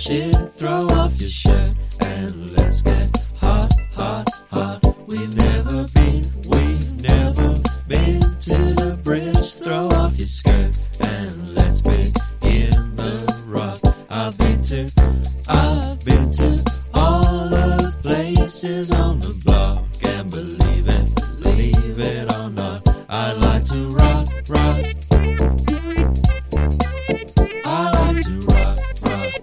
shit. Throw off your shirt and let's get hot, hot, hot. We've never been to the bridge. Throw off your skirt and let's begin the rock. I've been to all the places on the block, and believe it or not, I like to rock, rock. I like to rock, rock.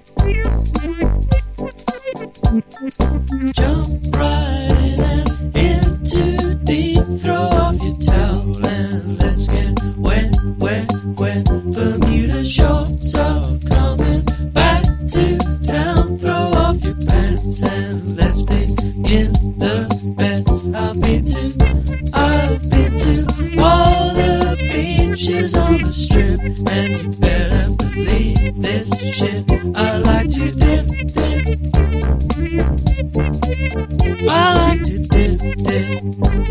Jump right in and into deep. Throw off your towel and let's get wet, wet, wet. Bermuda shorts are coming back to town. Throw off your pants and let's begin the bets. I've been to all the beaches on the strip, and you better believe this shit. I like to dip, dip. I like to dip, dip.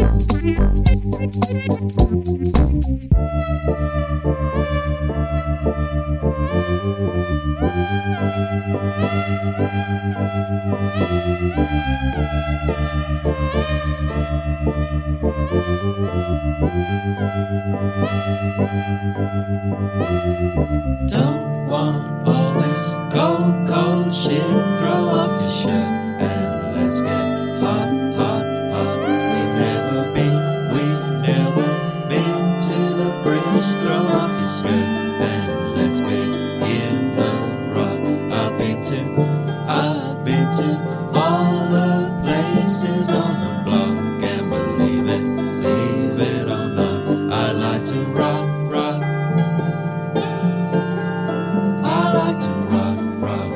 Don't want all this cold, cold shit. Throw off your shirt and let's get hot, hot, hot. We've never been to the bridge. Throw off your skirt and let's begin the rock. I've been to all the places on the block, and believe it or not, I like to rock, rock. I like to rock, rock.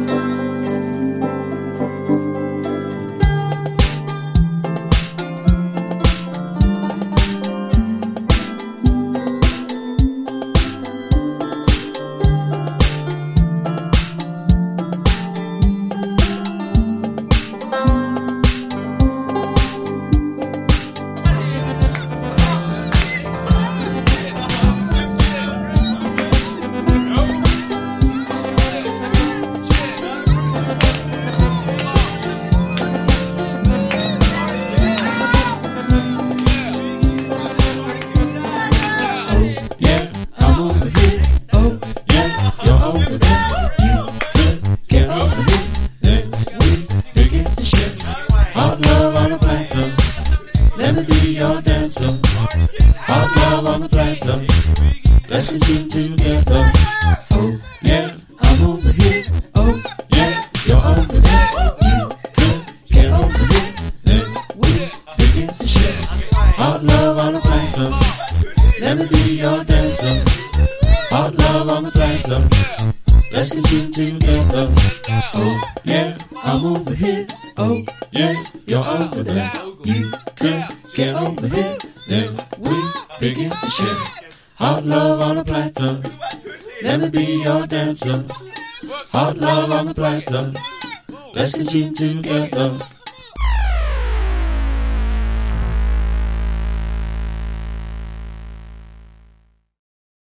Let me be your dancer. Hot love on the platter. Let's get sing together. Oh yeah, I'm over here. Oh yeah, you're over there. You could get over here. Then we begin to share. Hot love on the platter. Let me be your dancer. Hot love on the platter. Let's get sing together. Oh yeah, I'm over here. Oh yeah, you're over there. You could get over here. Then we begin to share. Hot love on a platter. Let me be your dancer. Hot love on the platter. Let's get sing together.